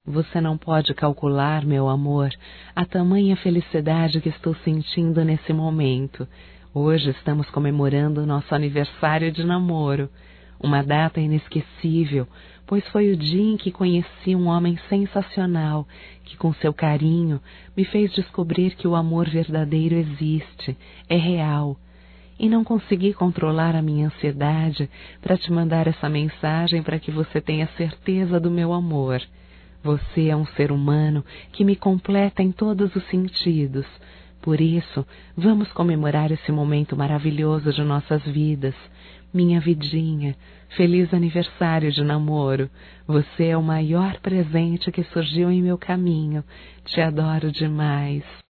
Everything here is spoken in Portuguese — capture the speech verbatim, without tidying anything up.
Você não pode calcular, meu amor, a tamanha felicidade que estou sentindo nesse momento. Hoje estamos comemorando o nosso aniversário de namoro. Uma data inesquecível, pois foi o dia em que conheci um homem sensacional, que com seu carinho me fez descobrir que o amor verdadeiro existe, é real. E não consegui controlar a minha ansiedade para te mandar essa mensagem para que você tenha certeza do meu amor. Você é um ser humano que me completa em todos os sentidos. Por isso, vamos comemorar esse momento maravilhoso de nossas vidas. Minha vidinha, feliz aniversário de namoro. Você é o maior presente que surgiu em meu caminho. Te adoro demais.